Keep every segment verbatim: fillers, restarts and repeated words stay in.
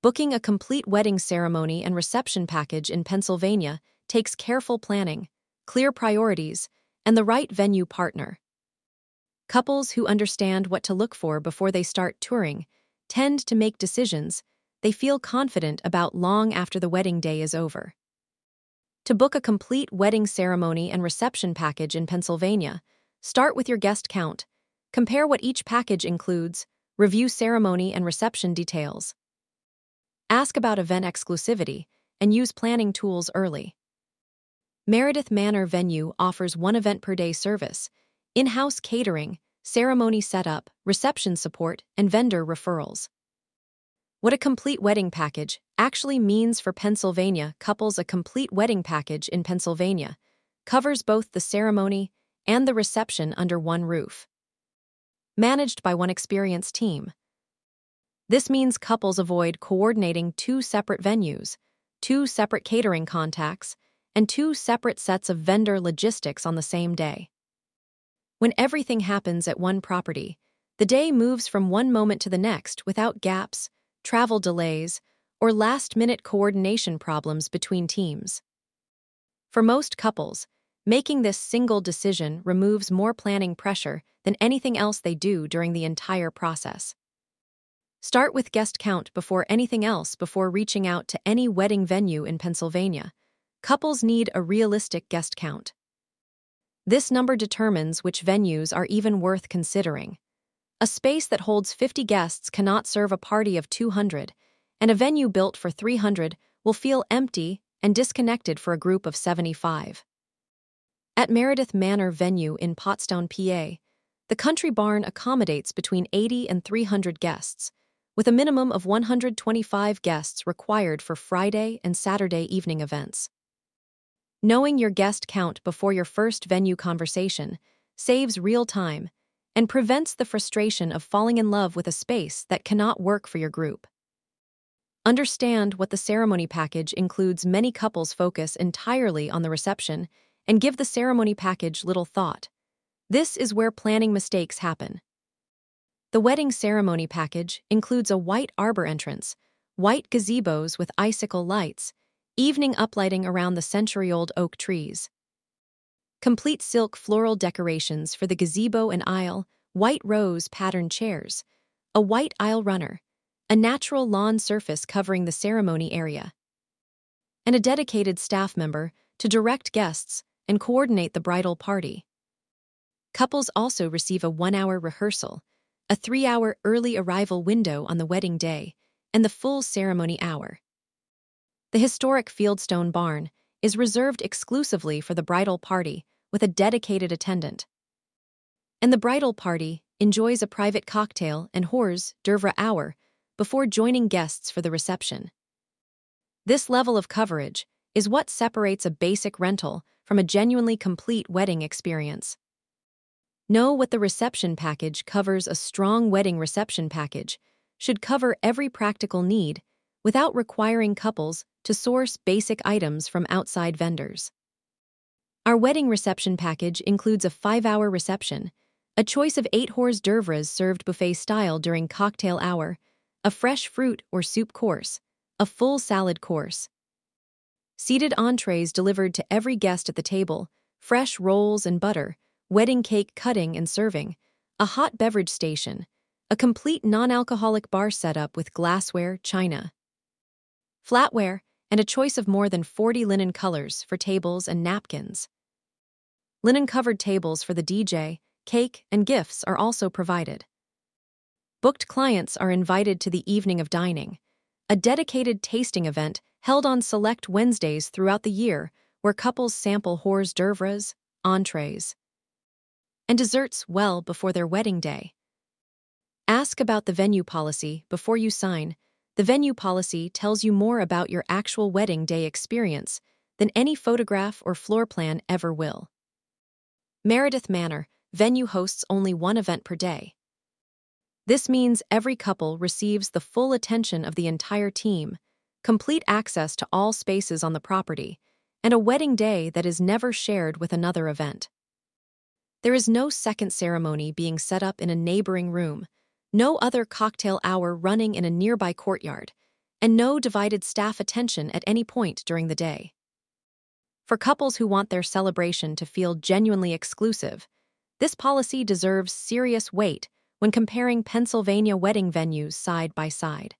Booking a complete wedding ceremony and reception package in Pennsylvania takes careful planning, clear priorities, and the right venue partner. Couples who understand what to look for before they start touring tend to make decisions they feel confident about long after the wedding day is over. To book a complete wedding ceremony and reception package in Pennsylvania, start with your guest count, compare what each package includes, review ceremony and reception details. Ask about event exclusivity, and use planning tools early. Meredith Manor Venue offers one event per day service, in-house catering, ceremony setup, reception support, and vendor referrals. What a complete wedding package actually means for Pennsylvania couples. A complete wedding package in Pennsylvania covers both the ceremony and the reception under one roof. Managed by one experienced team. This means couples avoid coordinating two separate venues, two separate catering contacts, and two separate sets of vendor logistics on the same day. When everything happens at one property, the day moves from one moment to the next without gaps, travel delays, or last-minute coordination problems between teams. For most couples, making this single decision removes more planning pressure than anything else they do during the entire process. Start with guest count before anything else. Before reaching out to any wedding venue in Pennsylvania, couples need a realistic guest count. This number determines which venues are even worth considering. A space that holds fifty guests cannot serve a party of two hundred, and a venue built for three hundred will feel empty and disconnected for a group of seventy-five. At Meredith Manor Venue in Pottstown, P A, the Country Barn accommodates between eighty and three hundred guests, with a minimum of one hundred twenty-five guests required for Friday and Saturday evening events. Knowing your guest count before your first venue conversation saves real time and prevents the frustration of falling in love with a space that cannot work for your group. Understand what the ceremony package includes. Many couples focus entirely on the reception and give the ceremony package little thought. This is where planning mistakes happen. The wedding ceremony package includes a white arbor entrance, white gazebos with icicle lights, evening uplighting around the century-old oak trees. Complete silk floral decorations for the gazebo and aisle, white rose patterned chairs, a white aisle runner, a natural lawn surface covering the ceremony area, and a dedicated staff member to direct guests and coordinate the bridal party. Couples also receive a one-hour rehearsal, a three-hour early arrival window on the wedding day, and the full ceremony hour. The historic Fieldstone Barn is reserved exclusively for the bridal party with a dedicated attendant. And the bridal party enjoys a private cocktail and hors d'oeuvre hour before joining guests for the reception. This level of coverage is what separates a basic rental from a genuinely complete wedding experience. Know what the reception package covers. A strong wedding reception package should cover every practical need without requiring couples to source basic items from outside vendors. Our wedding reception package includes a five-hour reception, a choice of eight hors d'oeuvres served buffet-style during cocktail hour, a fresh fruit or soup course, a full salad course, seated entrees delivered to every guest at the table, fresh rolls and butter, wedding cake cutting and serving, a hot beverage station, a complete non-alcoholic bar setup with glassware, china, flatware, and a choice of more than forty linen colors for tables and napkins. Linen-covered tables for the D J, cake, and gifts are also provided. Booked clients are invited to the evening of dining, a dedicated tasting event held on select Wednesdays throughout the year where couples sample hors d'oeuvres, entrees, and desserts well before their wedding day. Ask about the venue policy before you sign. The venue policy tells you more about your actual wedding day experience than any photograph or floor plan ever will. Meredith Manor Venue hosts only one event per day. This means every couple receives the full attention of the entire team, complete access to all spaces on the property, and a wedding day that is never shared with another event. There is no second ceremony being set up in a neighboring room, no other cocktail hour running in a nearby courtyard, and no divided staff attention at any point during the day. For couples who want their celebration to feel genuinely exclusive, this policy deserves serious weight when comparing Pennsylvania wedding venues side by side.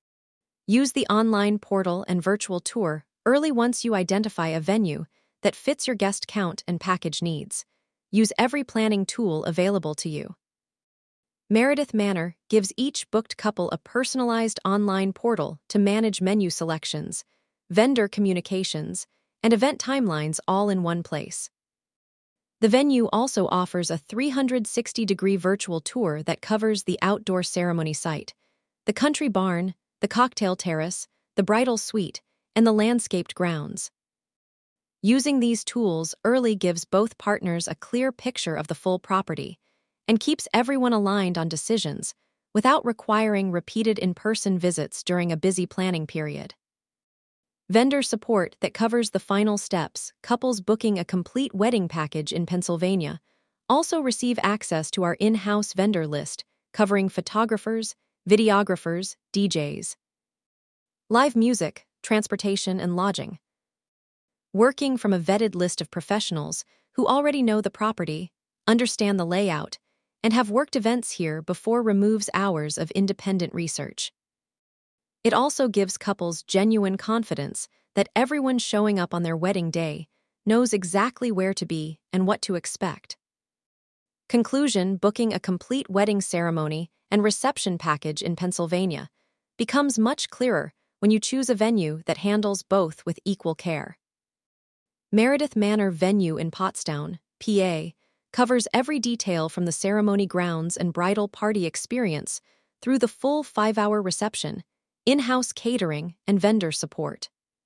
Use the online portal and virtual tour early once you identify a venue that fits your guest count and package needs. Use every planning tool available to you. Meredith Manor gives each booked couple a personalized online portal to manage menu selections, vendor communications, and event timelines all in one place. The venue also offers a three hundred sixty degree virtual tour that covers the outdoor ceremony site, the country barn, the cocktail terrace, the bridal suite, and the landscaped grounds. Using these tools early gives both partners a clear picture of the full property and keeps everyone aligned on decisions without requiring repeated in-person visits during a busy planning period. Vendor support that covers the final steps. Couples booking a complete wedding package in Pennsylvania also receive access to our in-house vendor list covering photographers, videographers, D Js, live music, transportation, and lodging. Working from a vetted list of professionals who already know the property, understand the layout, and have worked events here before removes hours of independent research. It also gives couples genuine confidence that everyone showing up on their wedding day knows exactly where to be and what to expect. Conclusion: booking a complete wedding ceremony and reception package in Pennsylvania becomes much clearer when you choose a venue that handles both with equal care. Meredith Manor Venue in Pottstown, P A, covers every detail from the ceremony grounds and bridal party experience through the full five-hour reception, in-house catering, and vendor support.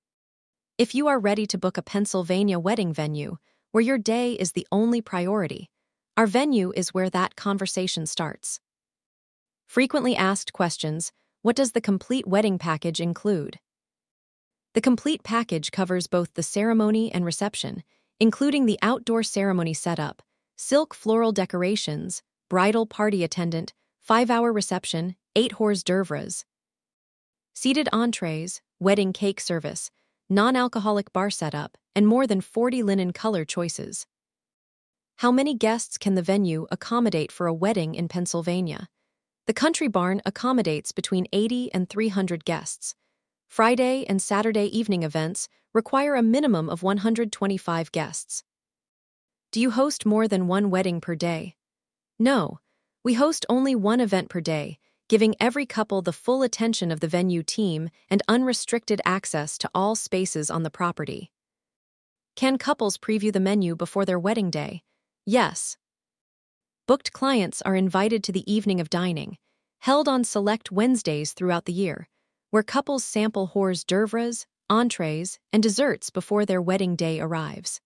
If you are ready to book a Pennsylvania wedding venue where your day is the only priority, our venue is where that conversation starts. Frequently asked questions: what does the complete wedding package include? The complete package covers both the ceremony and reception, including the outdoor ceremony setup, silk floral decorations, bridal party attendant, five-hour reception, eight hors d'oeuvres, seated entrees, wedding cake service, non-alcoholic bar setup, and more than forty linen color choices. How many guests can the venue accommodate for a wedding in Pennsylvania? The Country Barn accommodates between eighty and three hundred guests. Friday and Saturday evening events require a minimum of one hundred twenty-five guests. Do you host more than one wedding per day? No, we host only one event per day, giving every couple the full attention of the venue team and unrestricted access to all spaces on the property. Can couples preview the menu before their wedding day? Yes. Booked clients are invited to the evening of dining, held on select Wednesdays throughout the year, where couples sample hors d'oeuvres, entrees, and desserts before their wedding day arrives.